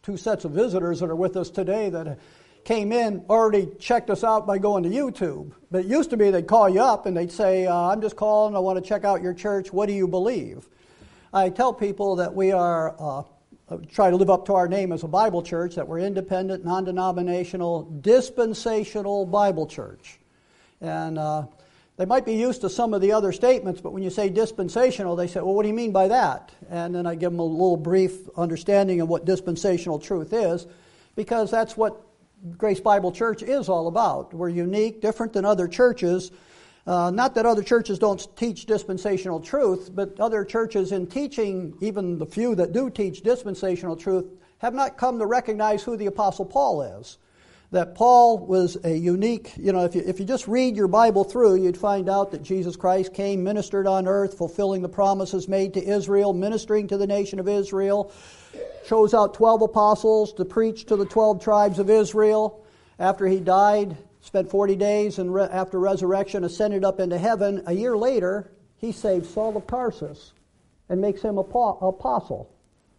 two sets of visitors that are with us today that came in, already checked us out by going to YouTube. But it used to be they'd call you up and they'd say, I'm just calling, I want to check out your church, what do you believe? I tell people that we are, try to live up to our name as a Bible church, that we're independent, non-denominational, dispensational Bible church. And they might be used to some of the other statements, but when you say dispensational, they say, well, what do you mean by that? And then I give them a little brief understanding of what dispensational truth is, because that's what Grace Bible Church is all about. We're unique, different than other churches. Not that other churches don't teach dispensational truth, but other churches in teaching, even the few that do teach dispensational truth, have not come to recognize who the Apostle Paul is. That Paul was a unique, if you just read your Bible through, you'd find out that Jesus Christ came, ministered on earth, fulfilling the promises made to Israel, ministering to the nation of Israel, chose out 12 apostles to preach to the 12 tribes of Israel. After he died, spent 40 days, and after resurrection, ascended up into heaven. A year later, he saved Saul of Tarsus and makes him apostle.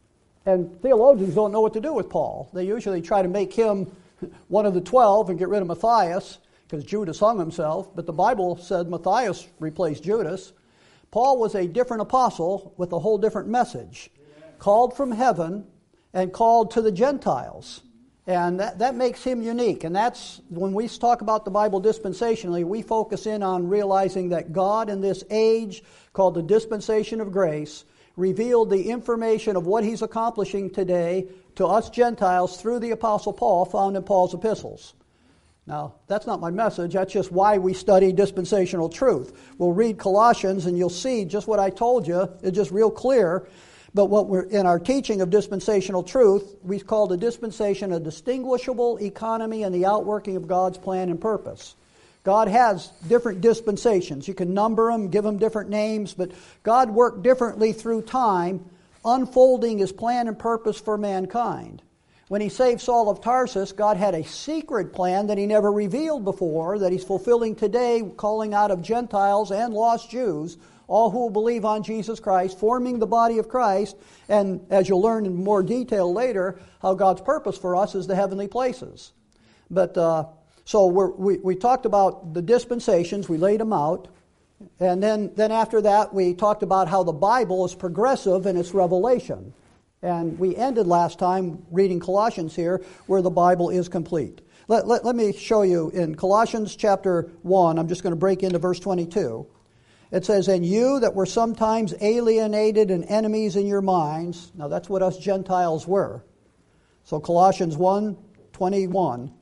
And theologians don't know what to do with Paul. They usually try to make him one of the 12 and get rid of Matthias, because Judas hung himself, but the Bible said Matthias replaced Judas. Paul was a different apostle with a whole different message, called from heaven and called to the Gentiles. And that makes him unique. And that's, when we talk about the Bible dispensationally, we focus in on realizing that God in this age, called the dispensation of grace, revealed the information of what he's accomplishing today to us Gentiles through the Apostle Paul, found in Paul's epistles. Now, that's not my message. That's just why we study dispensational truth. We'll read Colossians and you'll see just what I told you. It's just real clear. But what we're in our teaching of dispensational truth, we call the dispensation a distinguishable economy and the outworking of God's plan and purpose. God has different dispensations. You can number them, give them different names, but God worked differently through time, unfolding his plan and purpose for mankind. When he saved Saul of Tarsus, God had a secret plan that he never revealed before, that he's fulfilling today, calling out of Gentiles and lost Jews, all who will believe on Jesus Christ, forming the body of Christ, and as you'll learn in more detail later, how God's purpose for us is the heavenly places. But so we talked about the dispensations, we laid them out, and then after that we talked about how the Bible is progressive in its revelation. And we ended last time reading Colossians here, where the Bible is complete. Let me show you in Colossians chapter 1, I'm just going to break into verse 22. It says, and you that were sometimes alienated and enemies in your minds. Now that's what us Gentiles were. So Colossians 1:21.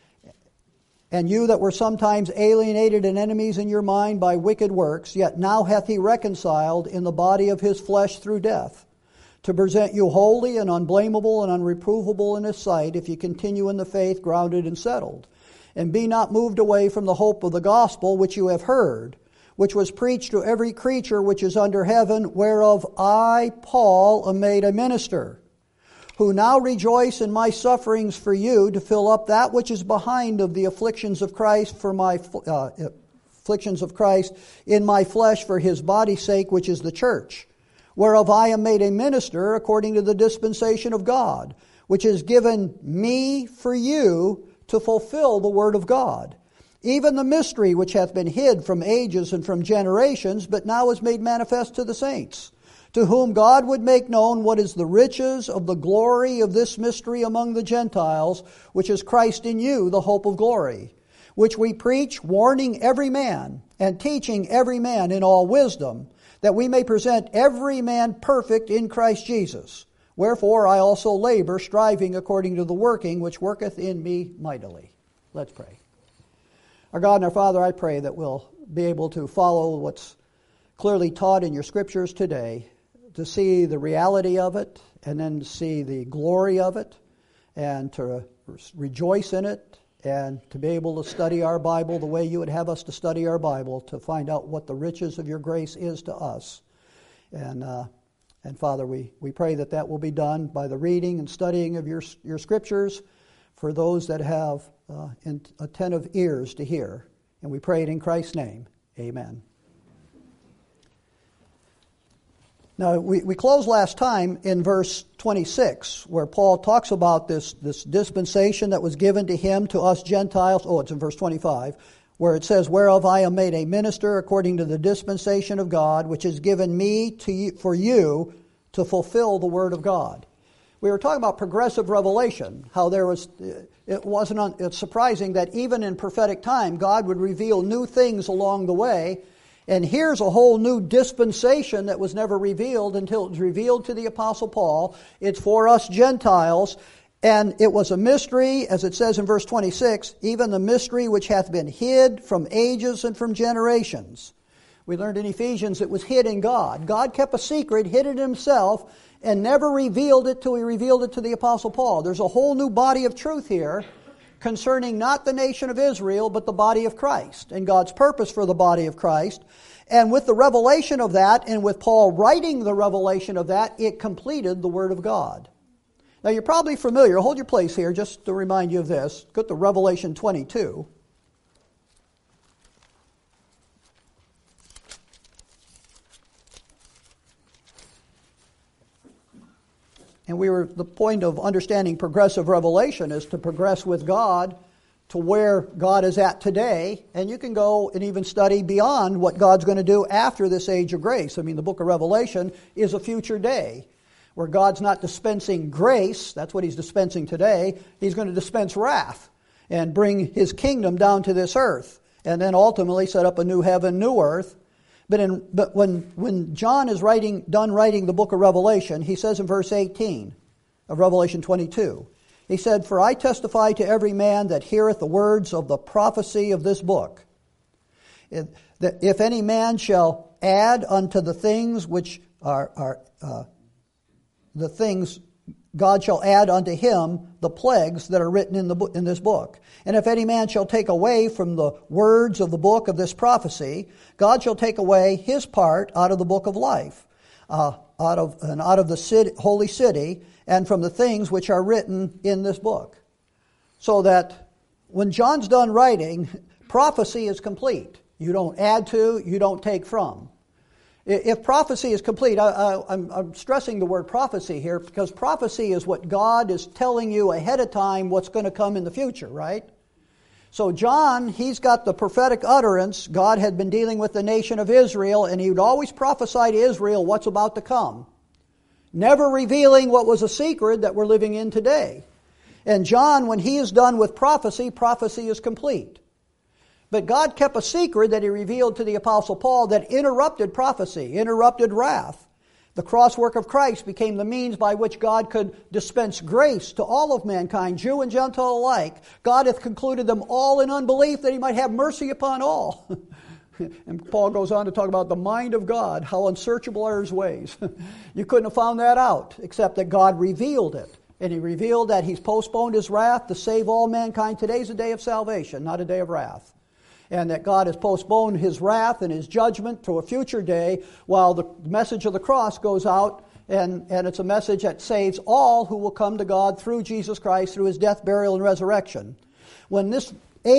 And you that were sometimes alienated and enemies in your mind by wicked works, yet now hath he reconciled in the body of his flesh through death, to present you holy and unblameable and unreprovable in his sight, if you continue in the faith, grounded and settled. And be not moved away from the hope of the gospel which you have heard, which was preached to every creature which is under heaven, whereof I, Paul, am made a minister, who now rejoice in my sufferings for you, to fill up that which is behind of the afflictions of Christ for my afflictions of Christ in my flesh for his body's sake, which is the church, whereof I am made a minister according to the dispensation of God, which is given me for you to fulfill the word of God, even the mystery which hath been hid from ages and from generations, but now is made manifest to the saints, to whom God would make known what is the riches of the glory of this mystery among the Gentiles, which is Christ in you, the hope of glory, which we preach, warning every man and teaching every man in all wisdom, that we may present every man perfect in Christ Jesus. Wherefore I also labor, striving according to the working which worketh in me mightily. Let's pray. Our God and our Father, I pray that we'll be able to follow what's clearly taught in your scriptures today, to see the reality of it, and then to see the glory of it, and to rejoice in it, and to be able to study our Bible the way you would have us to study our Bible, to find out what the riches of your grace is to us. And Father, we pray that that will be done by the reading and studying of your scriptures for those that have attentive ears to hear. And we pray it in Christ's name. Amen. Now, we closed last time in verse 26, where Paul talks about this dispensation that was given to him, to us Gentiles. Oh, it's in verse 25, where it says, whereof I am made a minister according to the dispensation of God, which is given me for you to fulfill the word of God. We were talking about progressive revelation, how it's surprising that even in prophetic time, God would reveal new things along the way. And here's a whole new dispensation that was never revealed until it was revealed to the Apostle Paul. It's for us Gentiles, and it was a mystery, as it says in verse 26, even the mystery which hath been hid from ages and from generations. We learned in Ephesians it was hid in God. God kept a secret, hid it himself, and never revealed it till he revealed it to the Apostle Paul. There's a whole new body of truth here concerning not the nation of Israel, but the body of Christ, and God's purpose for the body of Christ. And with the revelation of that, and with Paul writing the revelation of that, it completed the Word of God. Now you're probably familiar, hold your place here just to remind you of this. Go to Revelation 22. And the point of understanding progressive revelation is to progress with God to where God is at today. And you can go and even study beyond what God's going to do after this age of grace. I mean, the book of Revelation is a future day where God's not dispensing grace. That's what he's dispensing today. He's going to dispense wrath and bring his kingdom down to this earth. And then ultimately set up a new heaven, new earth. But when John is done writing the book of Revelation, he says in verse 18 of Revelation 22, he said, for I testify to every man that heareth the words of the prophecy of this book, that if any man shall add unto the things which are the things God shall add unto him the plagues that are written in this book. And if any man shall take away from the words of the book of this prophecy, God shall take away his part out of the book of life, out of the holy city, and from the things which are written in this book. So that when John's done writing, prophecy is complete. You don't add to, you don't take from. If prophecy is complete, I'm stressing the word prophecy here because prophecy is what God is telling you ahead of time what's going to come in the future, right? So John, he's got the prophetic utterance. God had been dealing with the nation of Israel, and he would always prophesy to Israel what's about to come, never revealing what was a secret that we're living in today. And John, when he is done with prophecy, prophecy is complete. But God kept a secret that he revealed to the Apostle Paul that interrupted prophecy, interrupted wrath. The crosswork of Christ became the means by which God could dispense grace to all of mankind, Jew and Gentile alike. God hath concluded them all in unbelief that he might have mercy upon all. And Paul goes on to talk about the mind of God, how unsearchable are his ways. You couldn't have found that out except that God revealed it. And he revealed that he's postponed his wrath to save all mankind. Today's a day of salvation, not a day of wrath. And that God has postponed his wrath and his judgment to a future day while the message of the cross goes out, and it's a message that saves all who will come to God through Jesus Christ, through his death, burial, and resurrection. When this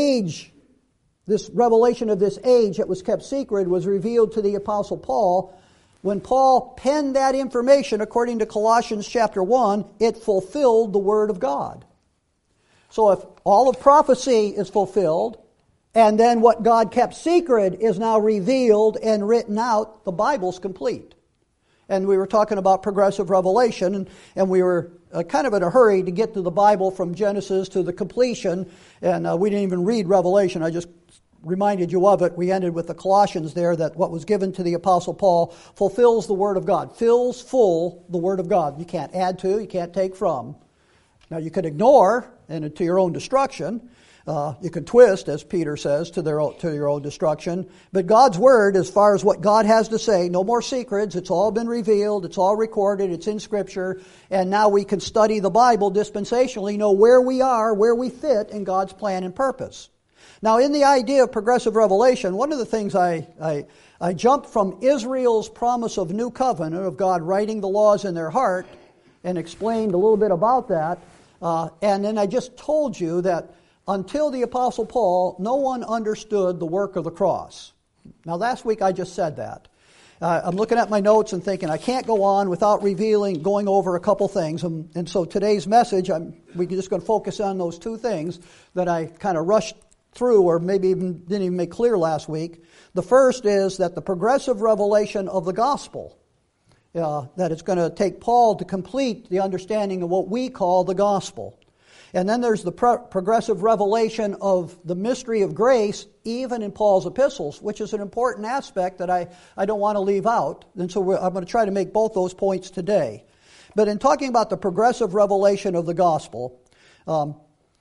revelation of this age that was kept secret was revealed to the Apostle Paul, when Paul penned that information, according to Colossians chapter 1, it fulfilled the Word of God. So if all of prophecy is fulfilled, and then what God kept secret is now revealed and written out, the Bible's complete. And we were talking about progressive revelation, and we were kind of in a hurry to get to the Bible from Genesis to the completion, and we didn't even read Revelation. I just reminded you of it. We ended with the Colossians there, that what was given to the Apostle Paul fulfills the Word of God, fills full the Word of God. You can't add to, you can't take from. Now you could ignore, and to your own destruction. You could twist, as Peter says, to your own destruction. But God's Word, as far as what God has to say, no more secrets. It's all been revealed. It's all recorded. It's in Scripture. And now we can study the Bible dispensationally, know where we are, where we fit in God's plan and purpose. Now, in the idea of progressive revelation, one of the things I jumped from Israel's promise of new covenant, of God writing the laws in their heart, and explained a little bit about that. And then I just told you that until the Apostle Paul, no one understood the work of the cross. Now, last week I just said that. I'm looking at my notes and thinking I can't go on without going over a couple things. And so today's message, we're just going to focus on those two things that I kind of rushed through or maybe even didn't even make clear last week. The first is that the progressive revelation of the gospel, that it's going to take Paul to complete the understanding of what we call the gospel. And then there's the progressive revelation of the mystery of grace, even in Paul's epistles, which is an important aspect that I don't want to leave out. And so I'm going to try to make both those points today. But in talking about the progressive revelation of the gospel, when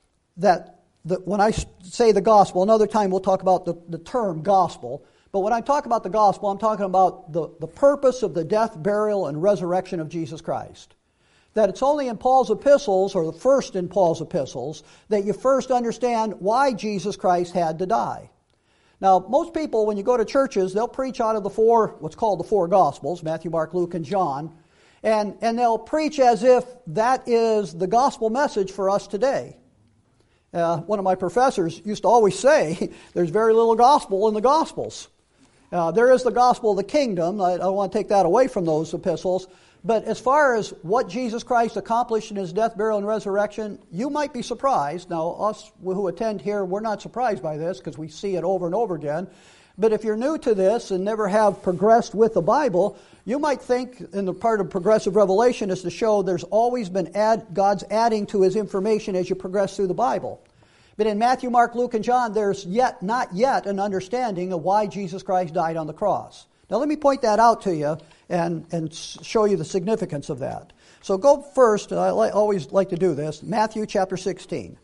I say the gospel, another time we'll talk about the term gospel. But when I talk about the gospel, I'm talking about the purpose of the death, burial, and resurrection of Jesus Christ. That it's only in Paul's epistles, or the first in Paul's epistles, that you first understand why Jesus Christ had to die. Now, most people, when you go to churches, they'll preach out of what's called the four Gospels, Matthew, Mark, Luke, and John, and they'll preach as if that is the gospel message for us today. One of my professors used to always say, there's very little gospel in the Gospels. There is the gospel of the kingdom. I don't want to take that away from those epistles. But as far as what Jesus Christ accomplished in His death, burial, and resurrection, you might be surprised. Now, us who attend here, we're not surprised by this because we see it over and over again. But if you're new to this and never have progressed with the Bible, you might think, and the part of progressive revelation is to show there's always been God's adding to His information as you progress through the Bible. But in Matthew, Mark, Luke, and John, there's not yet an understanding of why Jesus Christ died on the cross. Now let me point that out to you and show you the significance of that. So go first, I always like to do this, Matthew chapter 16.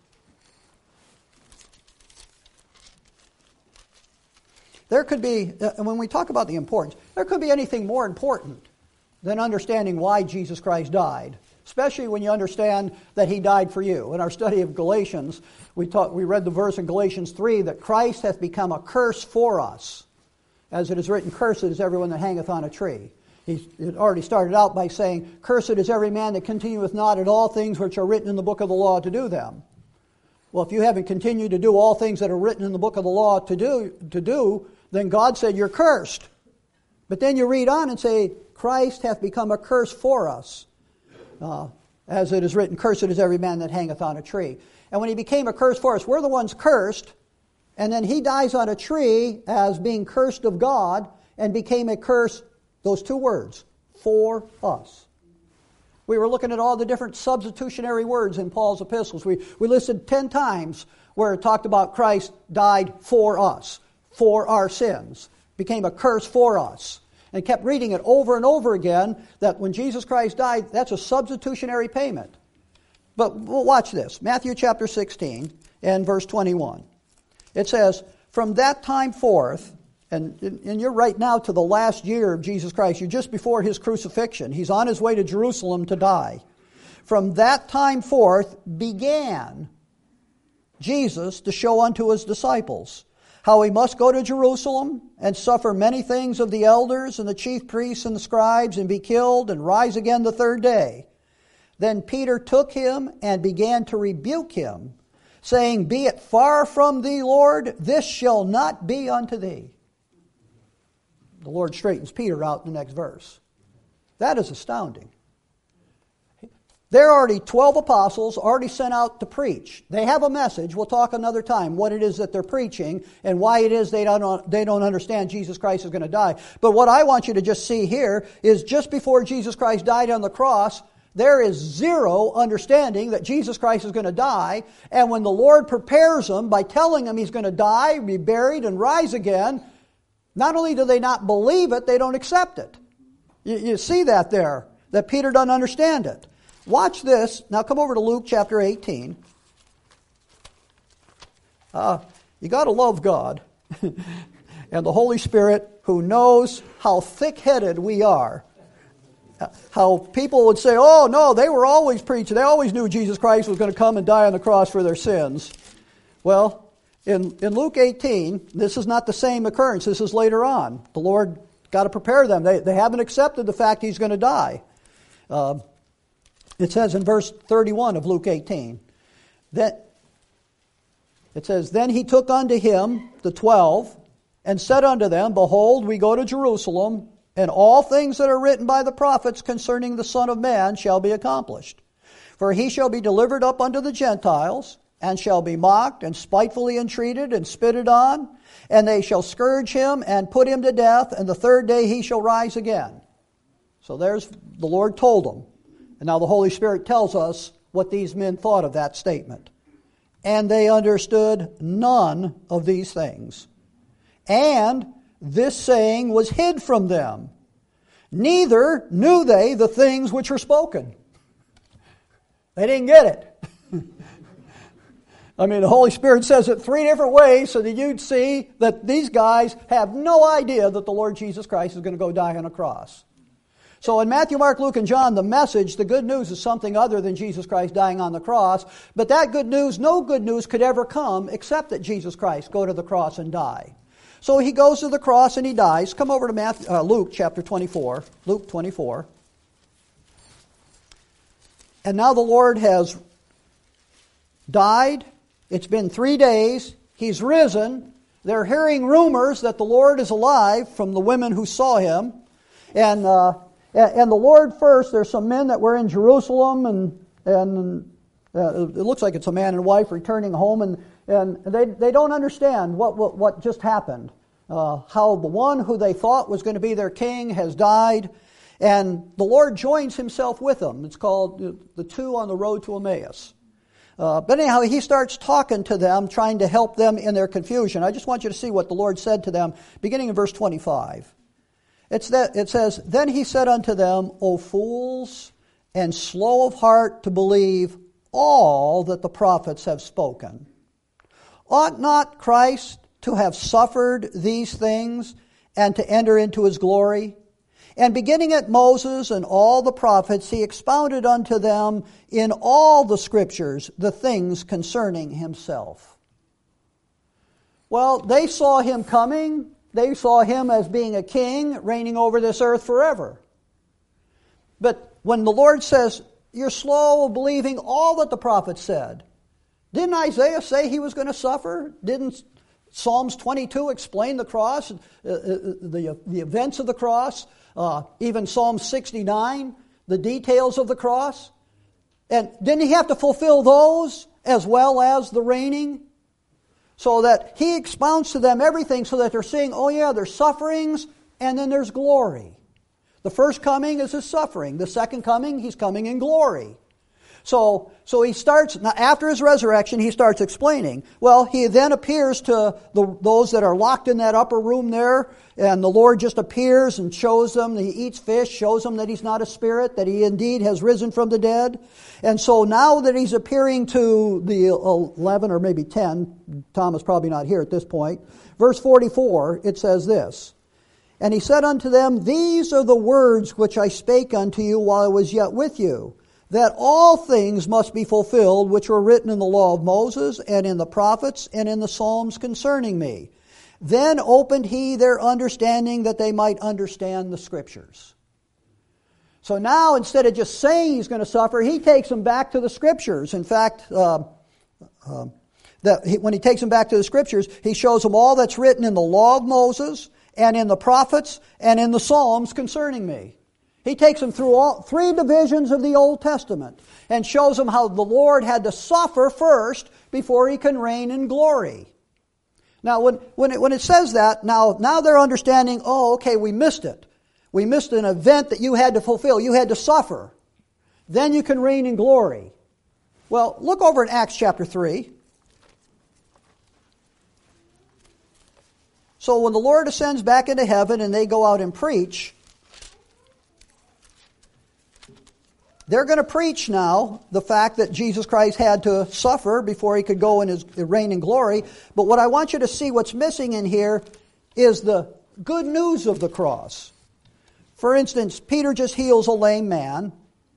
There could be, when we talk about the importance, there could be anything more important than understanding why Jesus Christ died, especially when you understand that He died for you. In our study of Galatians, we read the verse in Galatians 3 that Christ hath become a curse for us. As it is written, cursed is everyone that hangeth on a tree. He already started out by saying, cursed is every man that continueth not at all things which are written in the book of the law to do them. Well, if you haven't continued to do all things that are written in the book of the law to do, then God said you're cursed. But then you read on and say, Christ hath become a curse for us. As it is written, cursed is every man that hangeth on a tree. And when He became a curse for us, we're the ones cursed. And then He dies on a tree as being cursed of God and became a curse, those two words, for us. We were looking at all the different substitutionary words in Paul's epistles. We listed 10 times where it talked about Christ died for us, for our sins, became a curse for us. And kept reading it over and over again that when Jesus Christ died, that's a substitutionary payment. But watch this, Matthew chapter 16 and verse 21. It says, from that time forth, and you're right now to the last year of Jesus Christ. You're just before His crucifixion. He's on His way to Jerusalem to die. From that time forth began Jesus to show unto His disciples how He must go to Jerusalem and suffer many things of the elders and the chief priests and the scribes and be killed and rise again the third day. Then Peter took Him and began to rebuke Him, saying, be it far from thee, Lord, this shall not be unto thee. The Lord straightens Peter out in the next verse. That is astounding. They're already 12 apostles, already sent out to preach. They have a message. We'll talk another time what it is that they're preaching and why it is they don't understand Jesus Christ is going to die. But what I want you to just see here is just before Jesus Christ died on the cross, there is zero understanding that Jesus Christ is going to die. And when the Lord prepares them by telling them He's going to die, be buried, and rise again, not only do they not believe it, they don't accept it. You see that there, that Peter doesn't understand it. Watch this. Now come over to Luke chapter 18. You got to love God and the Holy Spirit who knows how thick-headed we are. How people would say, oh no, they were always preaching. They always knew Jesus Christ was going to come and die on the cross for their sins. Well, in Luke 18, this is not the same occurrence. This is later on. The Lord got to prepare them. They haven't accepted the fact He's going to die. It says in verse 31 of Luke 18, that it says, then He took unto Him the 12, and said unto them, Behold, we go to Jerusalem, and all things that are written by the prophets concerning the Son of Man shall be accomplished. For he shall be delivered up unto the Gentiles, and shall be mocked, and spitefully entreated, and spitted on, and they shall scourge him, and put him to death, and the third day he shall rise again. So there's, the Lord told them. And now the Holy Spirit tells us what these men thought of that statement. And they understood none of these things. And this saying was hid from them. Neither knew they the things which were spoken. They didn't get it. I mean, the Holy Spirit says it three different ways so that you'd see that these guys have no idea that the Lord Jesus Christ is going to go die on a cross. So in Matthew, Mark, Luke, and John, the message, the good news is something other than Jesus Christ dying on the cross. But that good news, no good news could ever come except that Jesus Christ go to the cross and die. So he goes to the cross and he dies. Come over to Luke chapter 24. Luke 24. And now the Lord has died. It's been 3 days. He's risen. They're hearing rumors that the Lord is alive from the women who saw him. And the Lord first, there's some men that were in Jerusalem, and it looks like it's a man and wife returning home, and they don't understand what just happened. How the one who they thought was going to be their king has died, and the Lord joins himself with them. It's called the two on the road to Emmaus. But anyhow, he starts talking to them, trying to help them in their confusion. I just want you to see what the Lord said to them, beginning in verse 25. It says, Then he said unto them, O fools, and slow of heart to believe all that the prophets have spoken. Ought not Christ to have suffered these things, and to enter into his glory? And beginning at Moses and all the prophets, he expounded unto them in all the Scriptures the things concerning himself. Well, they saw him coming. They saw him as being a king, reigning over this earth forever. But when the Lord says, you're slow of believing all that the prophets said, didn't Isaiah say he was going to suffer? Didn't Psalms 22 explain the cross, the events of the cross? Even Psalm 69, the details of the cross? And didn't he have to fulfill those as well as the reigning? So that he expounds to them everything so that they're seeing, oh yeah, there's sufferings and then there's glory. The first coming is his suffering. The second coming, he's coming in glory. So he starts, after his resurrection, he starts explaining. Well, he then appears to those that are locked in that upper room there, and the Lord just appears and shows them, he eats fish, shows them that he's not a spirit, that he indeed has risen from the dead. And so now that he's appearing to the 11 or maybe 10, Tom is probably not here at this point, verse 44, it says this, And he said unto them, These are the words which I spake unto you while I was yet with you, that all things must be fulfilled which were written in the law of Moses and in the prophets and in the Psalms concerning me. Then opened he their understanding that they might understand the Scriptures. So now, instead of just saying he's going to suffer, he takes them back to the Scriptures. In fact, when he takes them back to the Scriptures, he shows them all that's written in the law of Moses and in the prophets and in the Psalms concerning me. He takes them through all three divisions of the Old Testament and shows them how the Lord had to suffer first before he can reign in glory. Now, when it says that, now they're understanding, oh, okay, we missed it. We missed an event that you had to fulfill. You had to suffer. Then you can reign in glory. Well, look over in Acts chapter 3. So when the Lord ascends back into heaven and they go out and preach, they're going to preach now the fact that Jesus Christ had to suffer before he could go in his reign in glory. But what I want you to see, what's missing in here, is the good news of the cross. For instance, Peter just heals a lame man,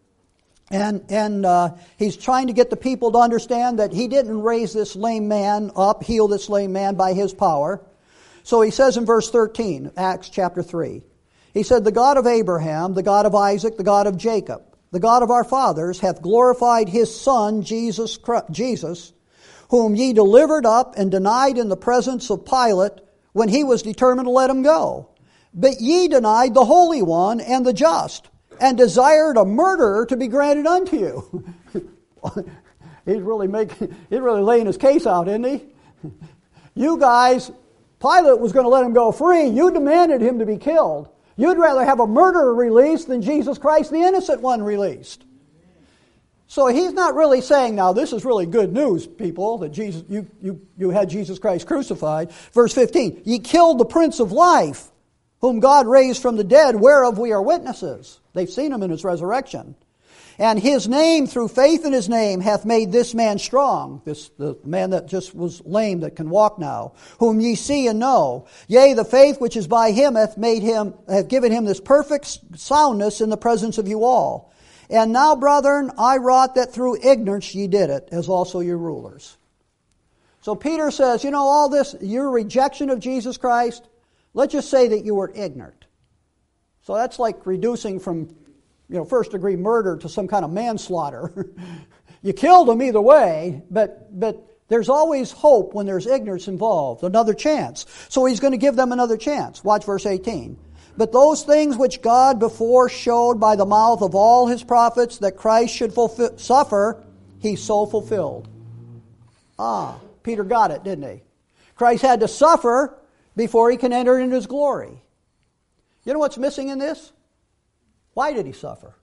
and he's trying to get the people to understand that he didn't raise this lame man up, heal this lame man by his power. So he says in verse 13, Acts chapter 3, he said, The God of Abraham, the God of Isaac, the God of Jacob, the God of our fathers, hath glorified his Son, Jesus, whom ye delivered up and denied in the presence of Pilate, when he was determined to let him go. But ye denied the Holy One and the just, and desired a murderer to be granted unto you. He's really laying his case out, isn't he? You guys, Pilate was going to let him go free. You demanded him to be killed. You'd rather have a murderer released than Jesus Christ, the innocent one, released. So he's not really saying, now this is really good news, people, that you had Jesus Christ crucified. Verse 15, ye killed the Prince of Life, whom God raised from the dead, whereof we are witnesses. They've seen him in his resurrection. And his name, through faith in his name, hath made this man strong. The man that just was lame that can walk now, whom ye see and know. Yea, the faith which is by him hath given him this perfect soundness in the presence of you all. And now, brethren, I wrought that through ignorance ye did it, as also your rulers. So Peter says, all this, your rejection of Jesus Christ, let's just say that you were ignorant. So that's like reducing from first degree murder to some kind of manslaughter. You killed him either way, but there's always hope when there's ignorance involved, another chance. So he's going to give them another chance. Watch verse 18. But those things which God before showed by the mouth of all his prophets that Christ should suffer, he so fulfilled. Peter got it, didn't he? Christ had to suffer before he can enter into his glory. You know what's missing in this? Why did he suffer?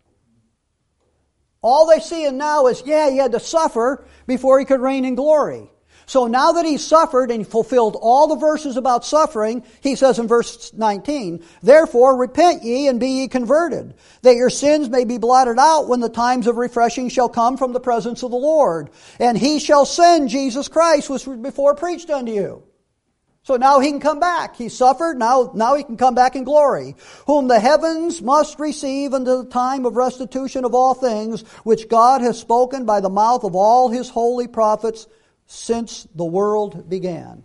All they see now is, he had to suffer before he could reign in glory. So now that he's suffered and fulfilled all the verses about suffering, he says in verse 19, therefore repent ye and be ye converted, that your sins may be blotted out when the times of refreshing shall come from the presence of the Lord. And he shall send Jesus Christ, which was before preached unto you. So now he can come back. He suffered, now he can come back in glory. Whom the heavens must receive unto the time of restitution of all things, which God has spoken by the mouth of all his holy prophets since the world began.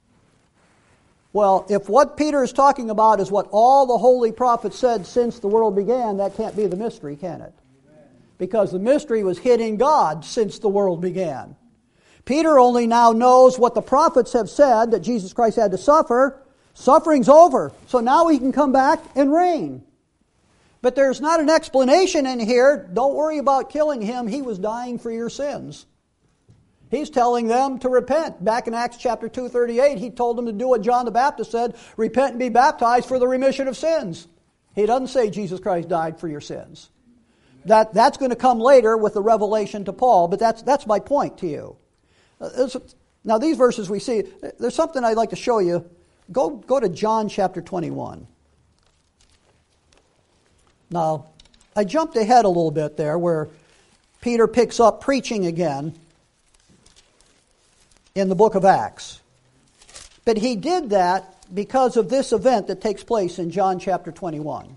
Well, if what Peter is talking about is what all the holy prophets said since the world began, that can't be the mystery, can it? Because the mystery was hid in God since the world began. Peter only now knows what the prophets have said, that Jesus Christ had to suffer. Suffering's over. So now he can come back and reign. But there's not an explanation in here. Don't worry about killing him. He was dying for your sins. He's telling them to repent. Back in Acts chapter 2:38, he told them to do what John the Baptist said, repent and be baptized for the remission of sins. He doesn't say Jesus Christ died for your sins. That's going to come later with the revelation to Paul, but that's my point to you. Now these verses we see, there's something I'd like to show you. Go to John chapter 21. Now, I jumped ahead a little bit there where Peter picks up preaching again in the book of Acts. But he did that because of this event that takes place in John chapter 21.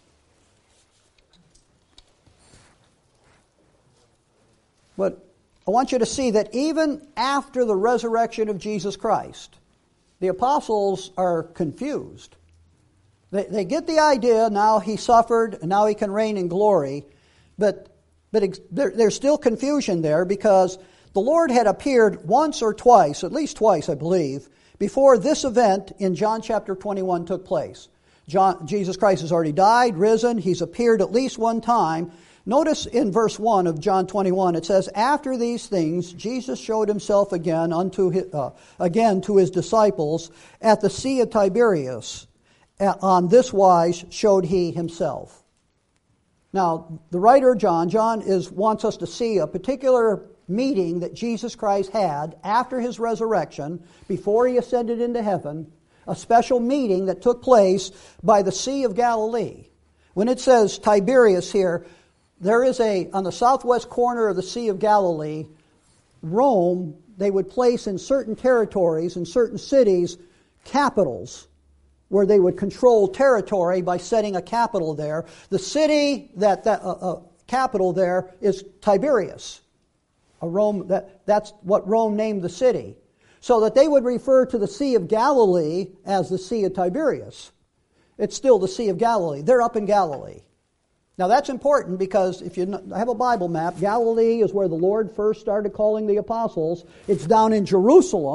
But I want you to see that even after the resurrection of Jesus Christ, the apostles are confused. They get the idea, now he suffered, and now he can reign in glory, but there's still confusion there because the Lord had appeared once or twice, at least twice I believe, before this event in John chapter 21 took place. Jesus Christ has already died, risen, he's appeared at least one time. Notice in verse 1 of John 21, it says, after these things, Jesus showed himself again to his disciples at the Sea of Tiberias. On this wise showed he himself. Now, the writer John wants us to see a particular meeting that Jesus Christ had after his resurrection, before he ascended into heaven, a special meeting that took place by the Sea of Galilee. When it says Tiberias here, there is on the southwest corner of the Sea of Galilee, Rome, they would place in certain territories, in certain cities, capitals, where they would control territory by setting a capital there. The city capital there is Tiberias. That's what Rome named the city. So that they would refer to the Sea of Galilee as the Sea of Tiberias. It's still the Sea of Galilee. They're up in Galilee. Now that's important because if you have a Bible map, Galilee is where the Lord first started calling the apostles. It's down in Jerusalem,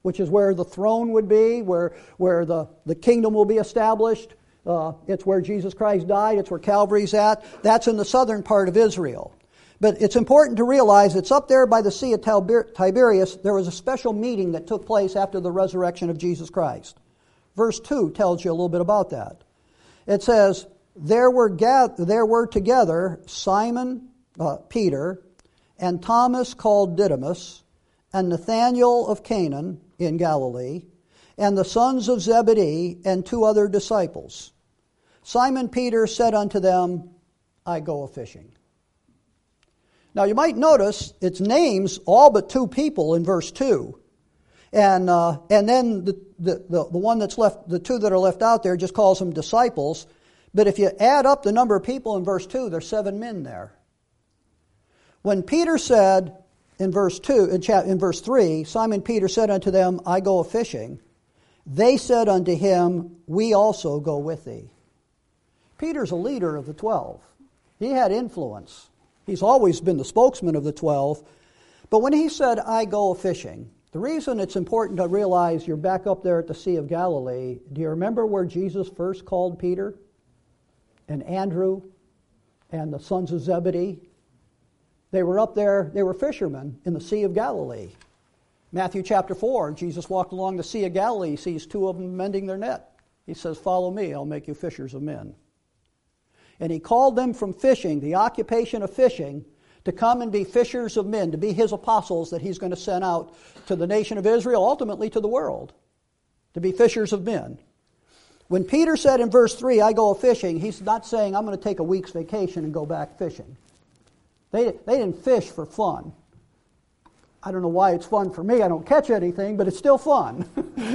which is where the throne would be, where the kingdom will be established. It's where Jesus Christ died. It's where Calvary's at. That's in the southern part of Israel. But it's important to realize it's up there by the Sea of Tiberias. There was a special meeting that took place after the resurrection of Jesus Christ. Verse 2 tells you a little bit about that. It says, there were together Simon, Peter, and Thomas called Didymus, and Nathanael of Canaan in Galilee, and the sons of Zebedee, and 2 other disciples. Simon Peter said unto them, I go a-fishing. Now you might notice it's names all but 2 people in verse 2. And then the one that's left, the 2 that are left out there just calls them disciples. But if you add up the number of people in verse 2, there's 7 men there. When Peter said in verse 3, Simon Peter said unto them, I go a-fishing, they said unto him, we also go with thee. Peter's a leader of the 12. He had influence. He's always been the spokesman of the 12. But when he said, I go a-fishing, the reason it's important to realize you're back up there at the Sea of Galilee, do you remember where Jesus first called Peter and Andrew and the sons of Zebedee? They were up there, they were fishermen in the Sea of Galilee. Matthew chapter 4, Jesus walked along the Sea of Galilee, he sees 2 of them mending their net. He says, follow me, I'll make you fishers of men. And he called them from fishing, the occupation of fishing, to come and be fishers of men, to be his apostles that he's going to send out to the nation of Israel, ultimately to the world, to be fishers of men. When Peter said in verse 3, I go a-fishing, he's not saying I'm going to take a week's vacation and go back fishing. They didn't fish for fun. I don't know why it's fun for me. I don't catch anything, but it's still fun.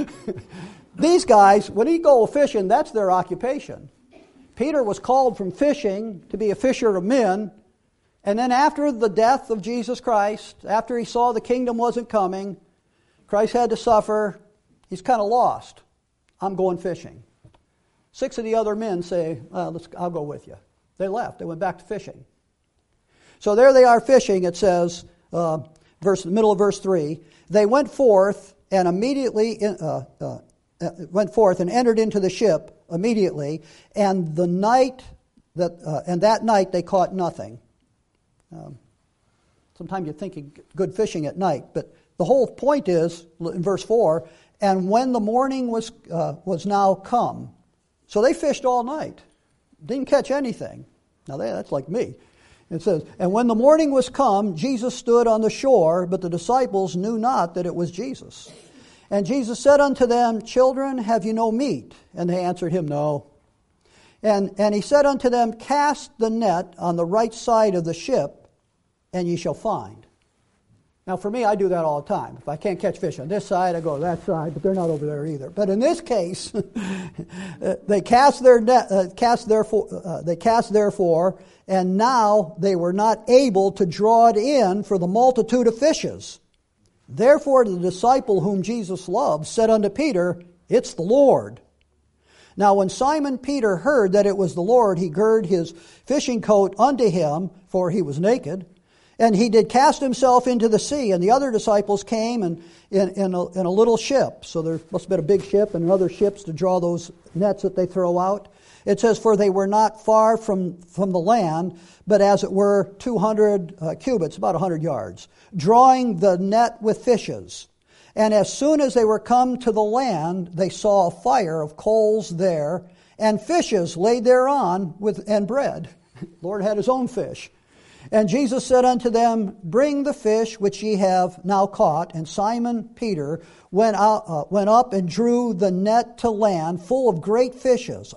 These guys, when they go fishing, that's their occupation. Peter was called from fishing to be a fisher of men, and then after the death of Jesus Christ, after he saw the kingdom wasn't coming, Christ had to suffer, he's kind of lost. I'm going fishing. 6 of the other men say, I'll go with you. They left. They went back to fishing. So there they are fishing, it says, middle of verse 3. They went forth and immediately entered into the ship immediately, and that night they caught nothing. Sometimes you think of good fishing at night, but the whole point is in verse 4. And when the morning was now come, so they fished all night, didn't catch anything. Now that's like me. It says, and when the morning was come, Jesus stood on the shore, but the disciples knew not that it was Jesus. And Jesus said unto them, children, have you no meat? And they answered him, no. And he said unto them, cast the net on the right side of the ship, and ye shall find. Now for me, I do that all the time. If I can't catch fish on this side, I go to that side, but they're not over there either. But in this case, they cast therefore, and now they were not able to draw it in for the multitude of fishes. Therefore the disciple whom Jesus loved said unto Peter, it's the Lord. Now when Simon Peter heard that it was the Lord, he girded his fishing coat unto him, for he was naked, and he did cast himself into the sea. And the other disciples came in a little ship. So there must have been a big ship and other ships to draw those nets that they throw out. It says, for they were not far from the land, but as it were 200 cubits, about 100 yards, drawing the net with fishes. And as soon as they were come to the land, they saw a fire of coals there, and fishes laid thereon and bread. Lord had his own fish. And Jesus said unto them, bring the fish which ye have now caught. And Simon Peter went up and drew the net to land full of great fishes,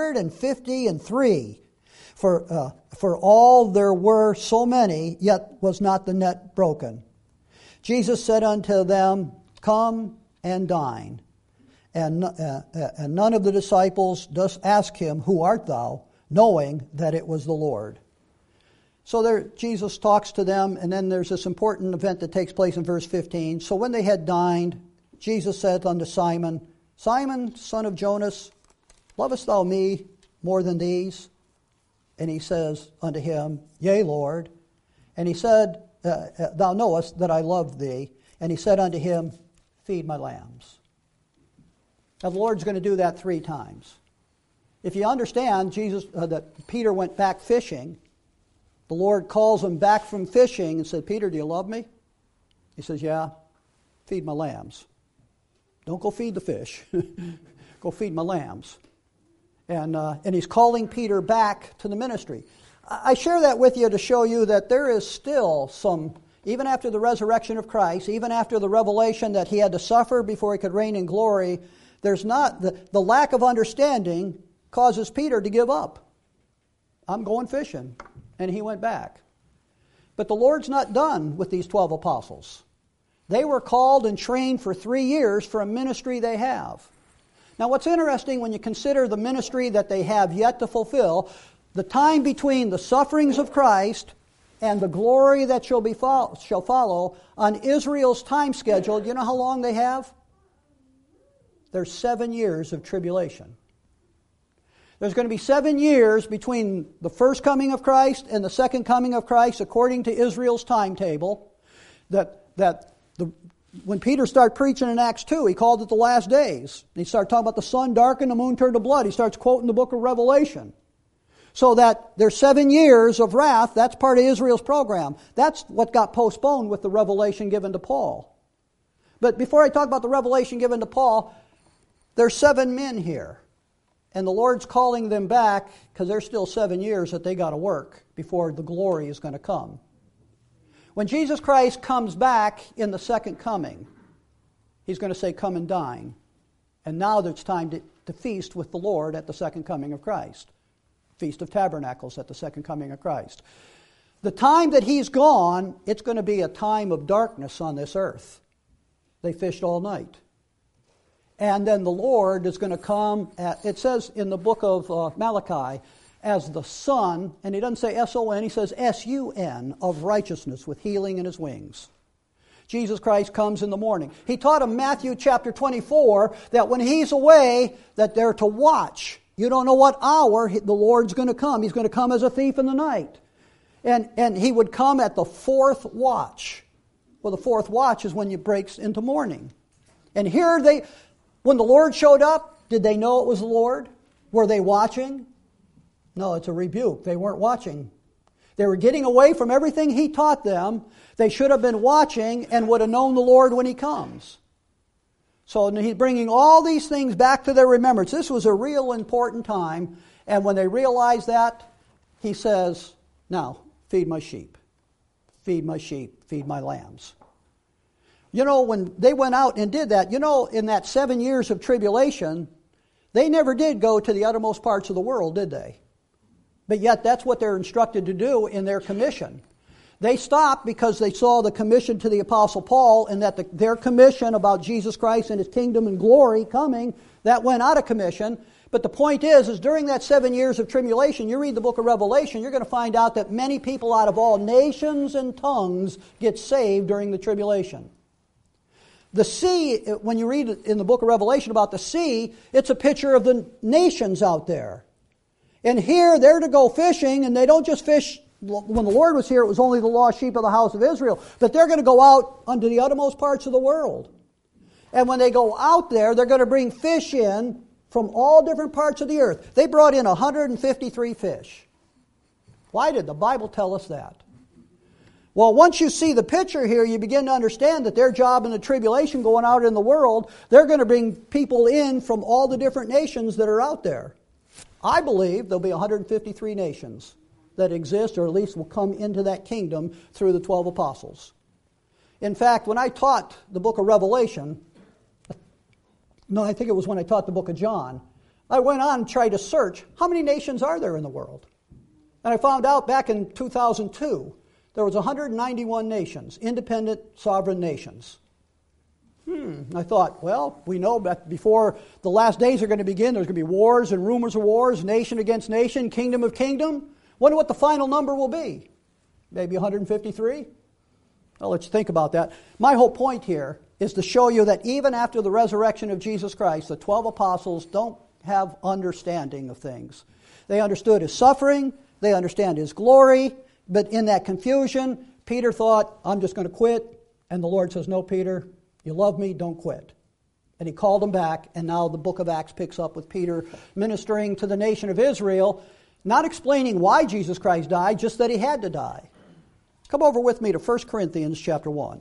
153. For all there were so many, yet was not the net broken. Jesus said unto them, come and dine. And none of the disciples does ask him, who art thou? Knowing that it was the Lord. So there, Jesus talks to them, and then there's this important event that takes place in verse 15. So when they had dined, Jesus said unto Simon, Simon, son of Jonas, lovest thou me more than these? And he says unto him, Yea, Lord. And he said, Thou knowest that I love thee. And he said unto him, feed my lambs. Now, the Lord's going to do that 3 times. If you understand that Peter went back fishing, the Lord calls him back from fishing and said, Peter, do you love me? He says, yeah, feed my lambs. Don't go feed the fish. Go feed my lambs. And he's calling Peter back to the ministry. I share that with you to show you that there is still some, even after the resurrection of Christ, even after the revelation that he had to suffer before he could reign in glory, there's not, the lack of understanding causes Peter to give up. I'm going fishing. And he went back. But the Lord's not done with these 12 apostles. They were called and trained for 3 years for a ministry they have. Now, what's interesting when you consider the ministry that they have yet to fulfill, the time between the sufferings of Christ and the glory that shall follow on Israel's time schedule, do you know how long they have? There's 7 years of tribulation. There's going to be 7 years between the first coming of Christ and the second coming of Christ, according to Israel's timetable. When Peter started preaching in Acts 2, he called it the last days. He started talking about the sun darkened, the moon turned to blood. He starts quoting the book of Revelation. So that there's 7 years of wrath. That's part of Israel's program. That's what got postponed with the revelation given to Paul. But before I talk about the revelation given to Paul, there's 7 men here. And the Lord's calling them back because there's still 7 years that they got to work before the glory is going to come. When Jesus Christ comes back in the second coming, he's going to say, come and dine. And now it's time to feast with the Lord at the second coming of Christ. Feast of Tabernacles at the second coming of Christ. The time that he's gone, it's going to be a time of darkness on this earth. They fished all night. And then the Lord is going to come, it says in the book of Malachi, as the sun, and he doesn't say S-O-N, he says S-U-N, of righteousness with healing in his wings. Jesus Christ comes in the morning. He taught in Matthew chapter 24 that when he's away, that they're to watch. You don't know what hour the Lord's going to come. He's going to come as a thief in the night. And he would come at the 4th watch. Well, the 4th watch is when it breaks into morning. And here when the Lord showed up, did they know it was the Lord? Were they watching? No, it's a rebuke. They weren't watching. They were getting away from everything he taught them. They should have been watching and would have known the Lord when he comes. So he's bringing all these things back to their remembrance. This was a real important time. And when they realized that, he says, now, feed my sheep. Feed my sheep. Feed my lambs. You know, when they went out and did that, you know, in that 7 years of tribulation, they never did go to the uttermost parts of the world, did they? But yet that's what they're instructed to do in their commission. They stopped because they saw the commission to the Apostle Paul and that their commission about Jesus Christ and his kingdom and glory coming, that went out of commission. But the point is during that 7 years of tribulation, you read the book of Revelation, you're going to find out that many people out of all nations and tongues get saved during the tribulation. The sea, when you read in the book of Revelation about the sea, it's a picture of the nations out there. And here, they're to go fishing, and they don't just fish. When the Lord was here, it was only the lost sheep of the house of Israel. But they're going to go out unto the uttermost parts of the world. And when they go out there, they're going to bring fish in from all different parts of the earth. They brought in 153 fish. Why did the Bible tell us that? Well, once you see the picture here, you begin to understand that their job in the tribulation going out in the world, they're going to bring people in from all the different nations that are out there. I believe there'll be 153 nations that exist, or at least will come into that kingdom through the 12 apostles. In fact, when I taught the book of Revelation, I think it was when I taught the book of John, I went on and tried to search, how many nations are there in the world? And I found out back in 2002, there was 191 nations, independent, sovereign nations. I thought, well, we know that before the last days are going to begin, there's going to be wars and rumors of wars, nation against nation, kingdom of kingdom. Wonder what the final number will be. Maybe 153? Well, let's think about that. My whole point here is to show you that even after the resurrection of Jesus Christ, the 12 apostles don't have understanding of things. They understood his suffering, they understand his glory, but in that confusion, Peter thought, I'm just going to quit. And the Lord says, no, Peter, You love me, don't quit. And he called them back, and now the book of Acts picks up with Peter ministering to the nation of Israel, not explaining why Jesus Christ died, just that he had to die. Come over with me to 1 Corinthians chapter 1.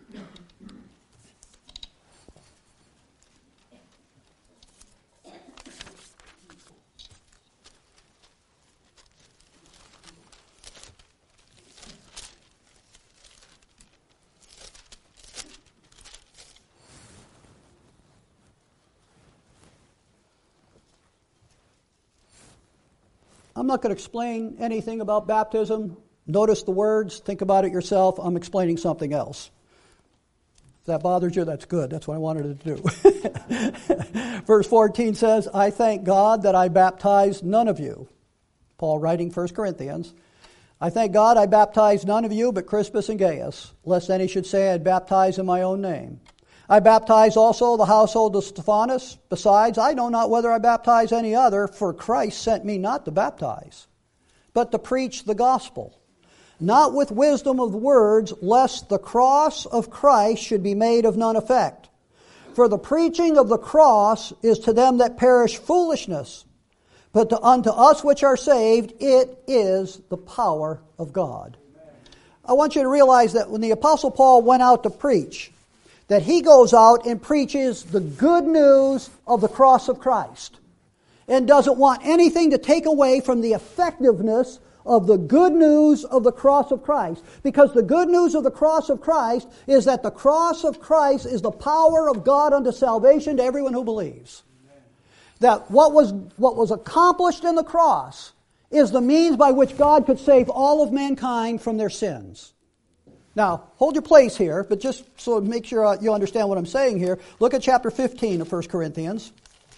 I'm not going to explain anything about baptism. Notice the words. Think about it yourself. I'm explaining something else. If that bothers you, that's good. That's what I wanted to do. Verse 14 says, I thank God that I baptized none of you. Paul writing 1 Corinthians. I thank God I baptized none of you but Crispus and Gaius, lest any should say I had baptized in my own name. I baptize also the household of Stephanas. Besides, I know not whether I baptize any other, for Christ sent me not to baptize, but to preach the gospel, not with wisdom of words, lest the cross of Christ should be made of none effect. For the preaching of the cross is to them that perish foolishness, but unto us which are saved it is the power of God. I want you to realize that when the Apostle Paul went out to preach, that he goes out and preaches the good news of the cross of Christ and doesn't want anything to take away from the effectiveness of the good news of the cross of Christ. Because the good news of the cross of Christ is that the cross of Christ is the power of God unto salvation to everyone who believes. That what was accomplished in the cross is the means by which God could save all of mankind from their sins. Now, hold your place here, but just so make sure you understand what I'm saying here, look at chapter 15 of 1 Corinthians.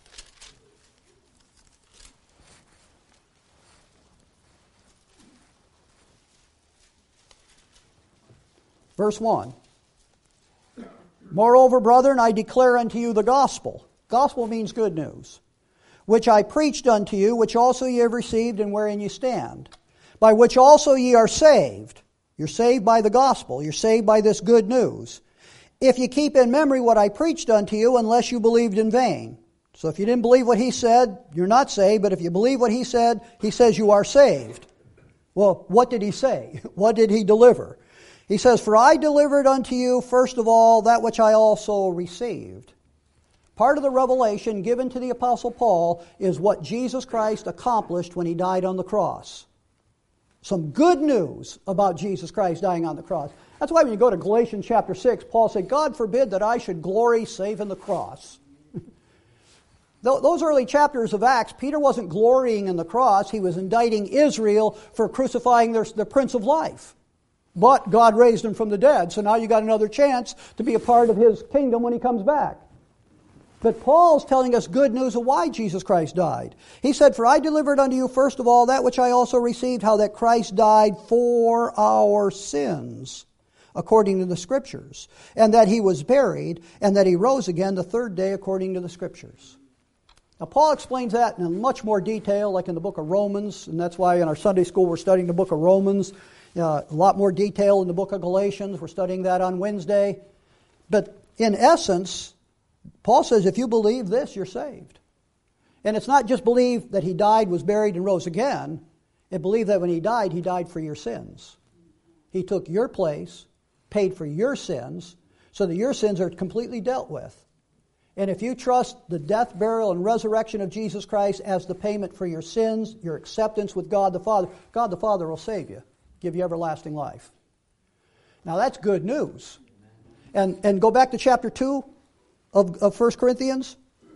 Verse 1. Moreover, brethren, I declare unto you the gospel. Gospel means good news. Which I preached unto you, which also ye have received, and wherein ye stand. By which also ye are saved. You're saved by the gospel. You're saved by this good news. If you keep in memory what I preached unto you, unless you believed in vain. So if you didn't believe what he said, you're not saved. But if you believe what he says you are saved. Well, what did he say? What did he deliver? He says, for I delivered unto you, first of all, that which I also received. Part of the revelation given to the Apostle Paul is what Jesus Christ accomplished when he died on the cross. Some good news about Jesus Christ dying on the cross. That's why when you go to Galatians chapter 6, Paul said, God forbid that I should glory save in the cross. Those early chapters of Acts, Peter wasn't glorying in the cross. He was indicting Israel for crucifying the Prince of Life. But God raised him from the dead, so now you got another chance to be a part of his kingdom when he comes back. But Paul's telling us good news of why Jesus Christ died. He said, for I delivered unto you first of all that which I also received, how that Christ died for our sins, according to the Scriptures, and that he was buried, and that he rose again the third day according to the Scriptures. Now Paul explains that in much more detail, like in the book of Romans, and that's why in our Sunday school we're studying the book of Romans. A lot more detail in the book of Galatians. We're studying that on Wednesday. But in essence, Paul says if you believe this, you're saved. And it's not just believe that he died, was buried, and rose again. It believed that when he died for your sins. He took your place, paid for your sins, so that your sins are completely dealt with. And if you trust the death, burial, and resurrection of Jesus Christ as the payment for your sins, your acceptance with God the Father will save you, give you everlasting life. Now that's good news. And go back to chapter 2 of 1 Corinthians.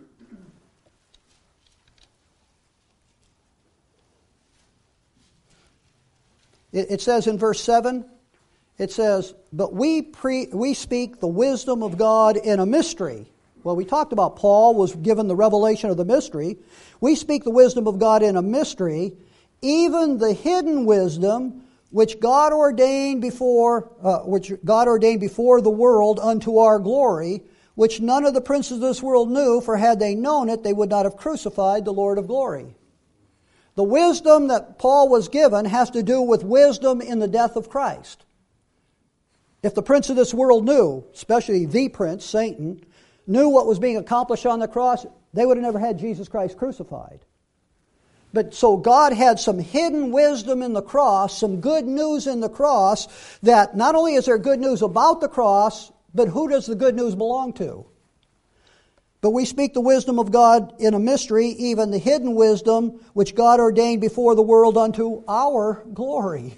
It says in verse 7, it says, but we speak the wisdom of God in a mystery. Well, we talked about Paul was given the revelation of the mystery. We speak the wisdom of God in a mystery, even the hidden wisdom which God ordained before the world unto our glory, which none of the princes of this world knew, for had they known it, they would not have crucified the Lord of glory. The wisdom that Paul was given has to do with wisdom in the death of Christ. If the prince of this world knew, especially the prince, Satan, knew what was being accomplished on the cross, they would have never had Jesus Christ crucified. But so God had some hidden wisdom in the cross, some good news in the cross, that not only is there good news about the cross, but who does the good news belong to? But we speak the wisdom of God in a mystery, even the hidden wisdom which God ordained before the world unto our glory.